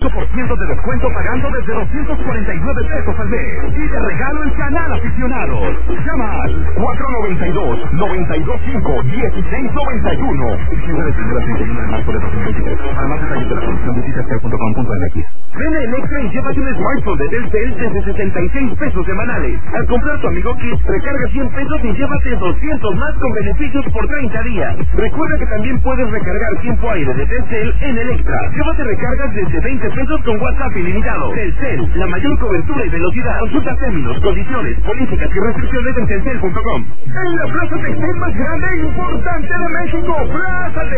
25% de descuento pagando desde 249 pesos al mes. Y te regalo el canal aficionados. Llama al 492-925-1691. Señores, señoras, 31 de marzo de 2023. Para más detalles de la promoción visita telcel.com.mx. Ven a Electra y llévate un smartphone de Telcel desde 66 pesos semanales. Al comprar tu Amigo Kit, recarga 100 pesos y llévate 200 más con beneficios por 30 días. Recuerda que también puedes recargar tiempo aire de Telcel en Electra. Llévate recargas desde 20 pesos con WhatsApp ilimitado. Telcel, la mayor cobertura y velocidad. Consulta términos, condiciones, políticas y restricciones en telcel.com. En la plaza textil más grande e importante de México, Plaza